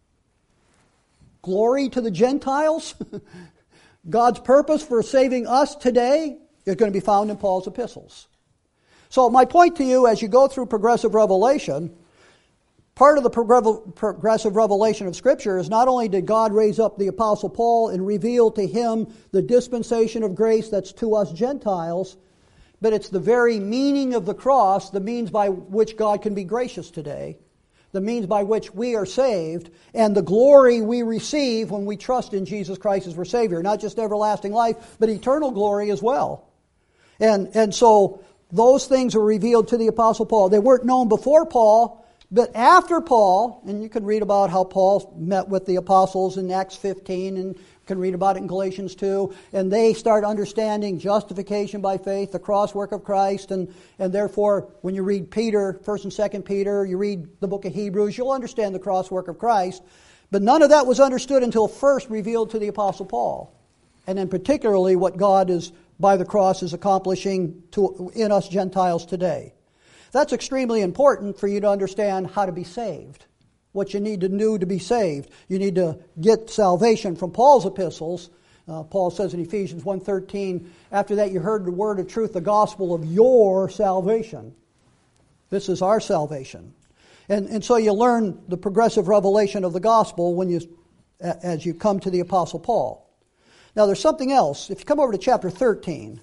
Glory to the Gentiles? God's purpose for saving us today is going to be found in Paul's epistles. So my point to you as you go through progressive revelation, part of the progressive revelation of Scripture is not only did God raise up the Apostle Paul and reveal to him the dispensation of grace that's to us Gentiles, but it's the very meaning of the cross, the means by which God can be gracious today, the means by which we are saved, and the glory we receive when we trust in Jesus Christ as our Savior. Not just everlasting life, but eternal glory as well. And so those things were revealed to the Apostle Paul. They weren't known before Paul, but after Paul, and you can read about how Paul met with the apostles in Acts 15, and you can read about it in Galatians 2, and they start understanding justification by faith, the cross work of Christ, and therefore when you read Peter, 1st and 2nd Peter, you read the book of Hebrews, you'll understand the cross work of Christ. But none of that was understood until first revealed to the Apostle Paul. And then particularly what God is by the cross is accomplishing in us Gentiles today. That's extremely important for you to understand how to be saved, what you need to do to be saved. You need to get salvation from Paul's epistles. Paul says in Ephesians 1:13, after that you heard the word of truth, the gospel of your salvation. This is our salvation. And so you learn the progressive revelation of the gospel as you come to the Apostle Paul. Now there's something else. If you come over to chapter 13.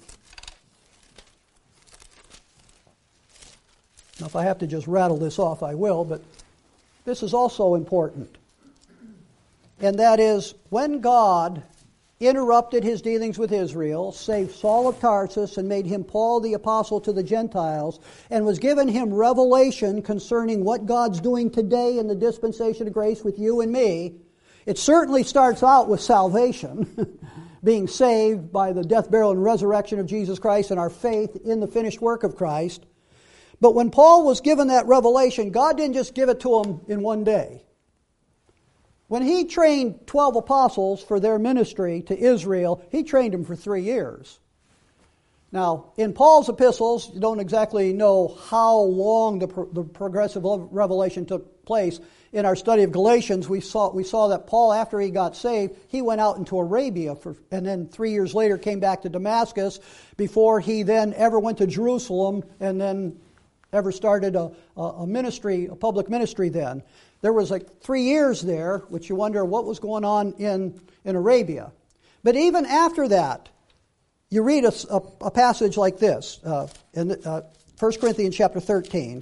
Now if I have to just rattle this off, I will, but this is also important. And that is, when God interrupted his dealings with Israel, saved Saul of Tarsus and made him Paul the apostle to the Gentiles, and was given him revelation concerning what God's doing today in the dispensation of grace with you and me, it certainly starts out with salvation, being saved by the death, burial, and resurrection of Jesus Christ and our faith in the finished work of Christ. But when Paul was given that revelation, God didn't just give it to him in one day. When he trained 12 apostles for their ministry to Israel, he trained them for 3 years. Now, in Paul's epistles, you don't exactly know how long the progressive revelation took place. In our study of Galatians, we saw that Paul, after he got saved, he went out into Arabia, and then 3 years later came back to Damascus, before he then ever went to Jerusalem and then ever started a ministry, a public ministry then. There was like 3 years there, which you wonder what was going on in Arabia. But even after that, you read a passage like this in 1 Corinthians chapter 13.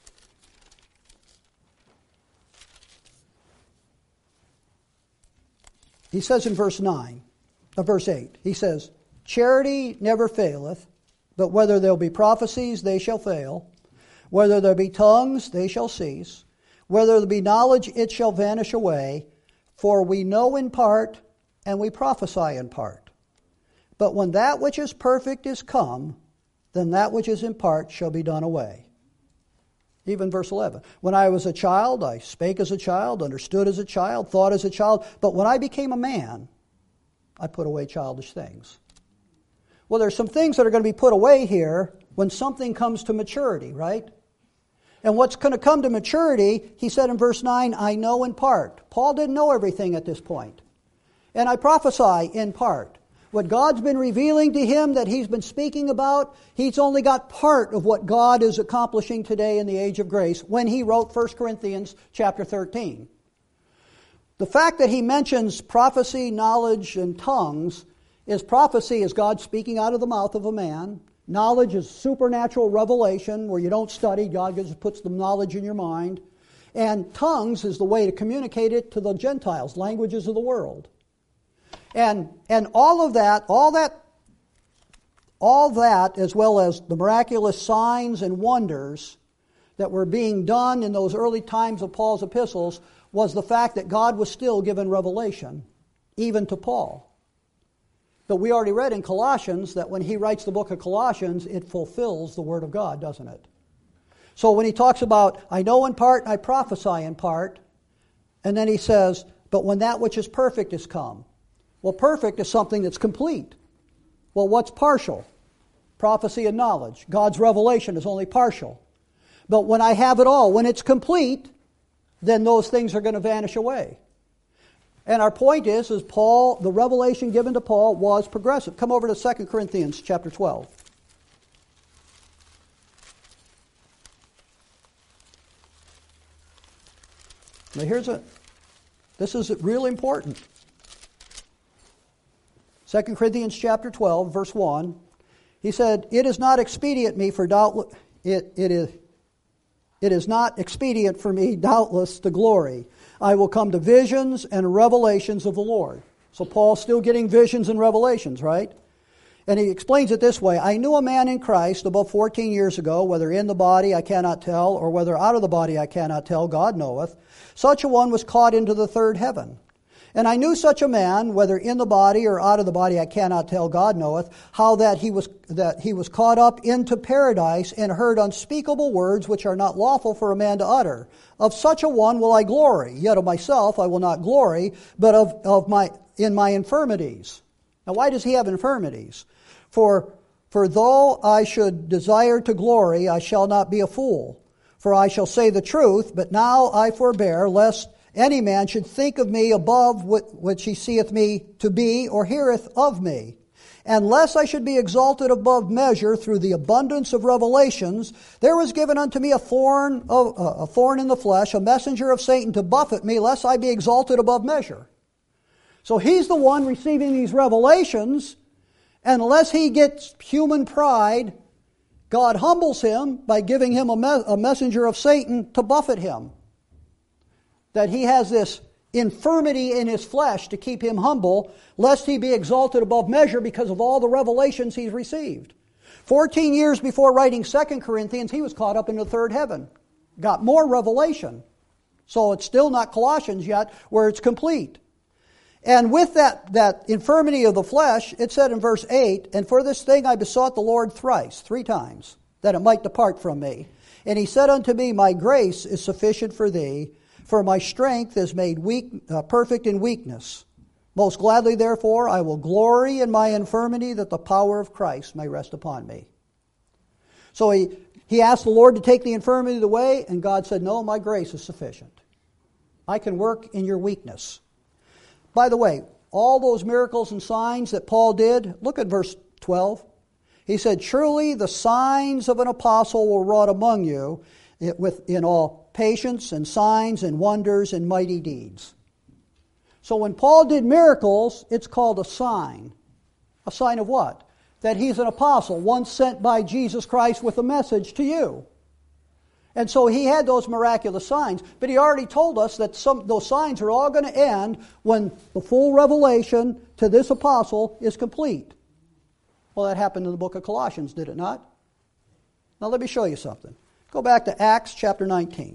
He says in verse 8, he says, charity never faileth, but whether there'll be prophecies, they shall fail. Whether there be tongues, they shall cease. Whether there be knowledge, it shall vanish away. For we know in part, and we prophesy in part. But when that which is perfect is come, then that which is in part shall be done away. Even verse 11. When I was a child, I spake as a child, understood as a child, thought as a child. But when I became a man, I put away childish things. Well, there's some things that are going to be put away here when something comes to maturity, right? And what's going to come to maturity, he said in verse 9, I know in part. Paul didn't know everything at this point. And I prophesy in part. What God's been revealing to him that he's been speaking about, he's only got part of what God is accomplishing today in the age of grace when he wrote 1 Corinthians chapter 13. The fact that he mentions prophecy, knowledge, and tongues is prophecy is God speaking out of the mouth of a man. Knowledge is supernatural revelation where you don't study. God just puts the knowledge in your mind. And tongues is the way to communicate it to the Gentiles, languages of the world. And all that, as well as the miraculous signs and wonders that were being done in those early times of Paul's epistles, was the fact that God was still given revelation even to Paul. But we already read in Colossians that when he writes the book of Colossians, it fulfills the Word of God, doesn't it? So when he talks about, I know in part, I prophesy in part, and then he says, but when that which is perfect is come. Well, perfect is something that's complete. Well, what's partial? Prophecy and knowledge. God's revelation is only partial. But when I have it all, when it's complete, then those things are going to vanish away. And our point is Paul, the revelation given to Paul was progressive. Come over to 2 Corinthians chapter 12. Now this is really important. 2 Corinthians chapter 12, verse 1. He said, It is not expedient for me, doubtless, to glory. I will come to visions and revelations of the Lord. So Paul's still getting visions and revelations, right? And he explains it this way. I knew a man in Christ above 14 years ago, whether in the body I cannot tell, or whether out of the body I cannot tell, God knoweth. Such a one was caught into the third heaven. And I knew such a man, whether in the body or out of the body I cannot tell, God knoweth, how that he was caught up into paradise and heard unspeakable words which are not lawful for a man to utter. Of such a one will I glory, yet of myself I will not glory, but in my infirmities. Now why does he have infirmities? For though I should desire to glory, I shall not be a fool. For I shall say the truth, but now I forbear, lest any man should think of me above which he seeth me to be, or heareth of me. And lest I should be exalted above measure through the abundance of revelations, there was given unto me a thorn in the flesh, a messenger of Satan to buffet me, lest I be exalted above measure. So he's the one receiving these revelations, and unless he gets human pride, God humbles him by giving him a messenger of Satan to buffet him. That he has this infirmity in his flesh to keep him humble, lest he be exalted above measure because of all the revelations he's received. 14 years before writing 2 Corinthians, he was caught up in the third heaven. Got more revelation. So it's still not Colossians yet, where it's complete. And with that infirmity of the flesh, it said in verse 8, And for this thing I besought the Lord thrice, 3 times, that it might depart from me. And he said unto me, My grace is sufficient for thee, for my strength is made perfect in weakness. Most gladly, therefore, I will glory in my infirmity, that the power of Christ may rest upon me. So he asked the Lord to take the infirmity away, and God said, No, my grace is sufficient. I can work in your weakness. By the way, all those miracles and signs that Paul did, look at verse 12. He said, Surely the signs of an apostle were wrought among you in all patience and signs and wonders and mighty deeds. So when Paul did miracles, it's called a sign. A sign of what? That he's an apostle, one sent by Jesus Christ with a message to you. And so he had those miraculous signs, but he already told us that those signs are all going to end when the full revelation to this apostle is complete. Well, that happened in the book of Colossians, did it not? Now let me show you something. Go back to Acts chapter 19.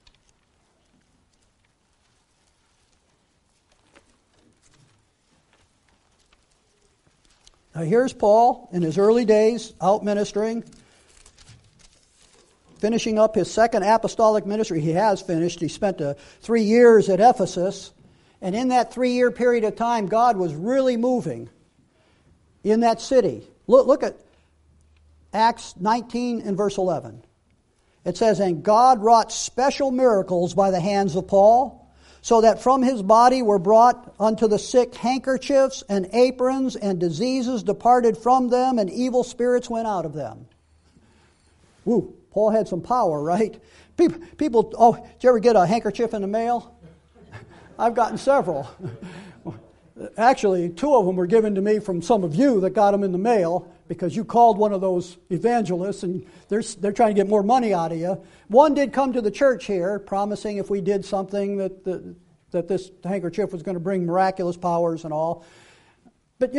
Now here's Paul in his early days out ministering, finishing up his second apostolic ministry. He has finished. He spent 3 years at Ephesus. And in that 3-year period of time, God was really moving in that city. Look at Acts 19 and verse 11. It says, And God wrought special miracles by the hands of Paul, so that from his body were brought unto the sick handkerchiefs and aprons, and diseases departed from them, and evil spirits went out of them. Woo, Paul had some power, right? People, did you ever get a handkerchief in the mail? I've gotten several. Actually, 2 of them were given to me from some of you that got them in the mail, because you called one of those evangelists and they're trying to get more money out of you. One did come to the church here, promising if we did something that this handkerchief was going to bring miraculous powers and all. But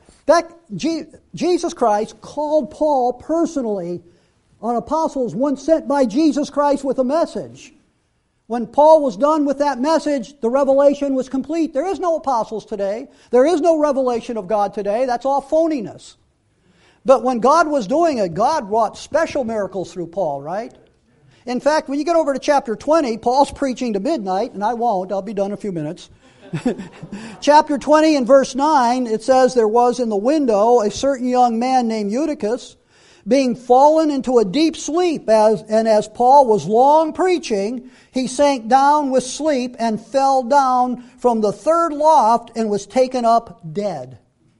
Jesus Christ called Paul personally on apostles, one sent by Jesus Christ with a message. When Paul was done with that message, the revelation was complete. There is no apostles today. There is no revelation of God today. That's all phoniness. But when God was doing it, God wrought special miracles through Paul, right? In fact, when you get over to chapter 20, Paul's preaching to midnight, and I won't. I'll be done in a few minutes. Chapter 20 and verse 9, it says, there was in the window a certain young man named Eutychus, being fallen into a deep sleep, as Paul was long preaching, he sank down with sleep and fell down from the third loft and was taken up dead.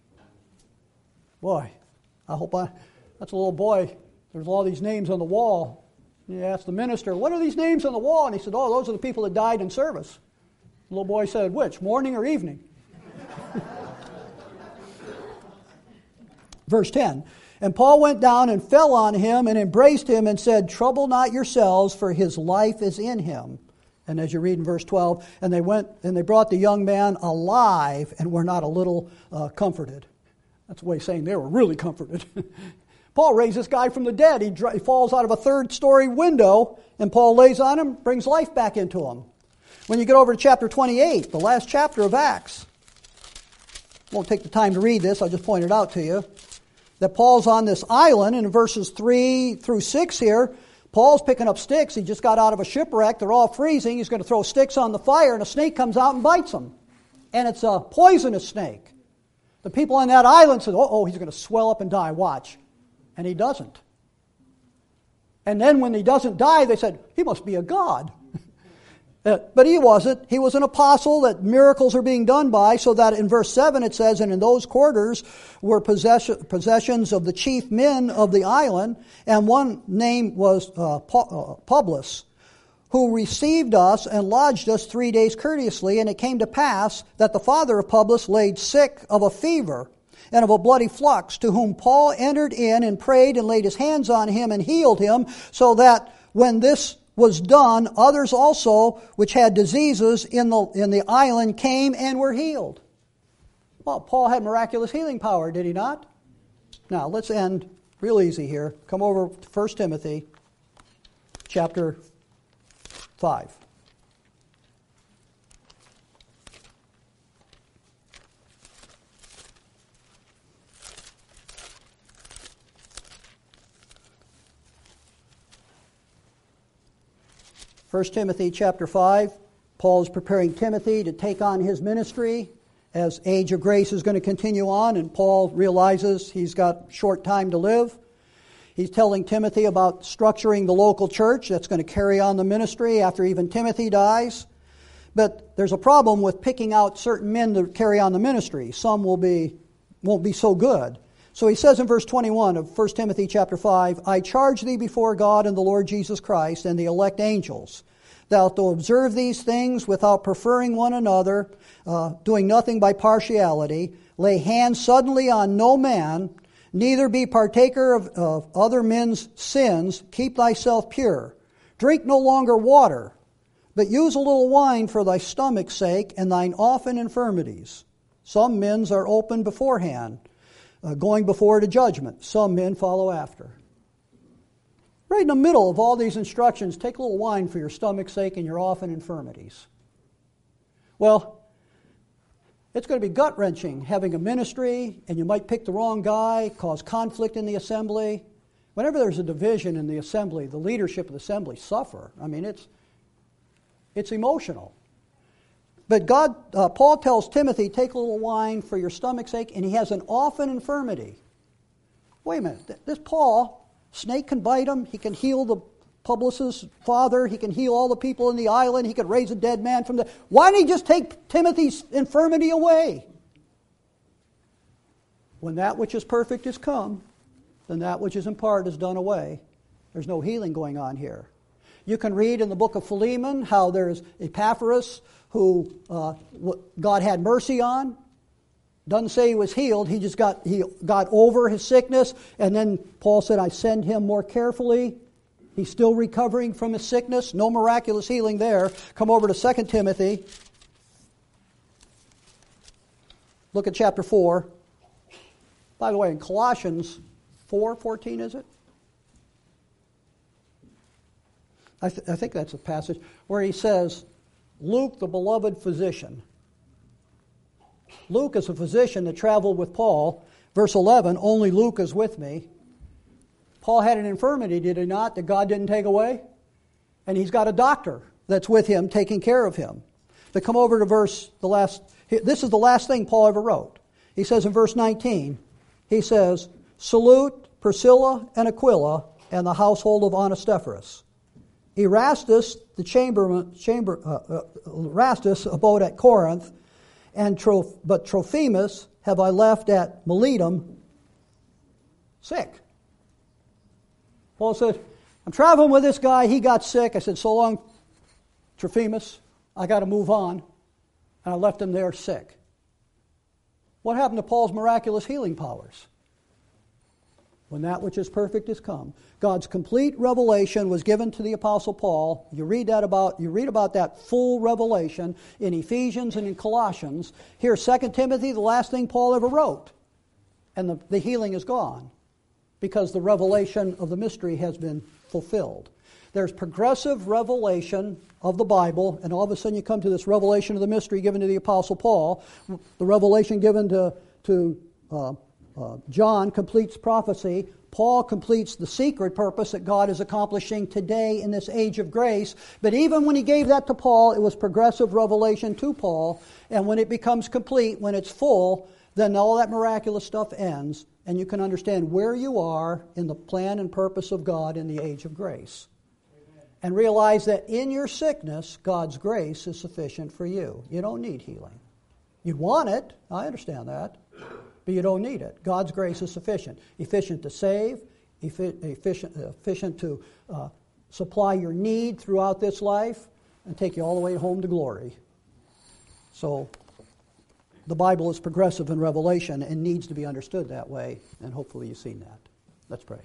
Boy, that's a little boy. There's all these names on the wall. He asked the minister, what are these names on the wall? And he said, oh, those are the people that died in service. The little boy said, which, morning or evening? Verse 10, and Paul went down and fell on him and embraced him and said, trouble not yourselves, for his life is in him. And as you read in verse 12, and they went and they brought the young man alive and were not a little comforted. That's a way of saying they were really comforted. Paul raised this guy from the dead. He falls out of a third-story window, and Paul lays on him, brings life back into him. When you get over to chapter 28, the last chapter of Acts, won't take the time to read this, I'll just point it out to you, that Paul's on this island, and in verses 3 through 6 here, Paul's picking up sticks. He just got out of a shipwreck. They're all freezing. He's going to throw sticks on the fire, and a snake comes out and bites him. And it's a poisonous snake. The people on that island said, oh, he's going to swell up and die, watch. And he doesn't. And then when he doesn't die, they said, he must be a god. But he wasn't. He was an apostle that miracles are being done by, so that in verse 7 it says, and in those quarters were possessions of the chief men of the island, and one name was Publius, who received us and lodged us 3 days courteously. And it came to pass that the father of Publius laid sick of a fever and of a bloody flux, to whom Paul entered in and prayed and laid his hands on him and healed him, so that when this was done, others also which had diseases in the island came and were healed. Well, Paul had miraculous healing power, did he not? Now, let's end real easy here. Come over to 1 Timothy chapter 5. First Timothy chapter 5, Paul is preparing Timothy to take on his ministry as Age of Grace is going to continue on, and Paul realizes he's got short time to live. He's telling Timothy about structuring the local church that's going to carry on the ministry after even Timothy dies. But there's a problem with picking out certain men to carry on the ministry. Some won't be so good. So he says in verse 21 of 1 Timothy chapter 5, I charge thee before God and the Lord Jesus Christ and the elect angels, thou to observe these things without preferring one another, doing nothing by partiality, lay hands suddenly on no man, neither be partaker of other men's sins, keep thyself pure. Drink no longer water, but use a little wine for thy stomach's sake and thine often infirmities. Some men's are open beforehand, going before to judgment. Some men follow after. Right in the middle of all these instructions, take a little wine for your stomach's sake and your often infirmities. Well, it's going to be gut-wrenching having a ministry, and you might pick the wrong guy, cause conflict in the assembly. Whenever there's a division in the assembly, the leadership of the assembly suffer. I mean, it's emotional. But Paul tells Timothy, take a little wine for your stomach's sake, and he has an often infirmity. Wait a minute, this Paul, snake can bite him, he can heal the Publius' father, he can heal all the people in the island, he could raise a dead man from the... Why didn't he just take Timothy's infirmity away? When that which is perfect is come, then that which is in part is done away. There's no healing going on here. You can read in the book of Philemon how there's Epaphras, who God had mercy on. Doesn't say he was healed. He got over his sickness. And then Paul said, I send him more carefully. He's still recovering from his sickness. No miraculous healing there. Come over to 2 Timothy. Look at chapter 4. By the way, in Colossians 4:14, is it? I think that's a passage where he says, Luke, the beloved physician. Luke is a physician that traveled with Paul. Verse 11, only Luke is with me. Paul had an infirmity, did he not, that God didn't take away? And he's got a doctor that's with him, taking care of him. But come over to this is the last thing Paul ever wrote. He says in verse 19, he says, salute Priscilla and Aquila and the household of Onesiphorus. Erastus, Erastus abode at Corinth, but Trophimus have I left at Miletum sick. Paul said, I'm traveling with this guy, he got sick. I said, so long, Trophimus, I got to move on. And I left him there sick. What happened to Paul's miraculous healing powers? When that which is perfect is come. God's complete revelation was given to the Apostle Paul. You read about that full revelation in Ephesians and in Colossians. Here, 2 Timothy, the last thing Paul ever wrote. And the healing is gone because the revelation of the mystery has been fulfilled. There's progressive revelation of the Bible, and all of a sudden you come to this revelation of the mystery given to the Apostle Paul. The revelation given to John completes prophecy. Paul completes the secret purpose that God is accomplishing today in this age of grace. But even when he gave that to Paul, it was progressive revelation to Paul. And when it becomes complete, when it's full, then all that miraculous stuff ends, and you can understand where you are in the plan and purpose of God in the age of grace. Amen. And realize that in your sickness, God's grace is sufficient for you. You don't need healing. You want it, I understand that, but you don't need it. God's grace is sufficient. Efficient to save, efficient to supply your need throughout this life, and take you all the way home to glory. So, the Bible is progressive in revelation and needs to be understood that way, and hopefully you've seen that. Let's pray.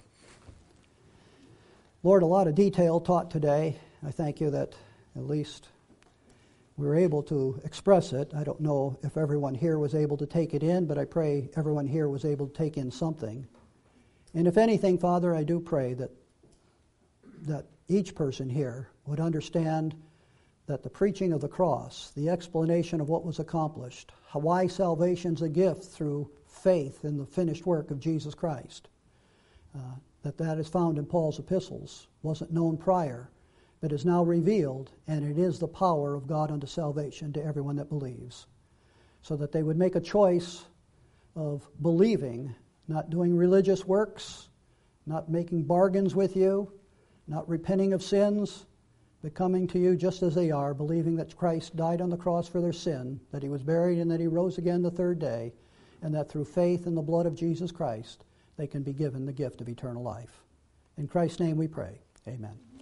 Lord, a lot of detail taught today. I thank you that at least we were able to express it. I don't know if everyone here was able to take it in, but I pray everyone here was able to take in something. And if anything, Father, I do pray that each person here would understand that the preaching of the cross, the explanation of what was accomplished, why salvation's a gift through faith in the finished work of Jesus Christ, that is found in Paul's epistles, wasn't known prior, but is now revealed, and it is the power of God unto salvation to everyone that believes. So that they would make a choice of believing, not doing religious works, not making bargains with you, not repenting of sins, but coming to you just as they are, believing that Christ died on the cross for their sin, that he was buried and that he rose again the third day, and that through faith in the blood of Jesus Christ, they can be given the gift of eternal life. In Christ's name we pray. Amen.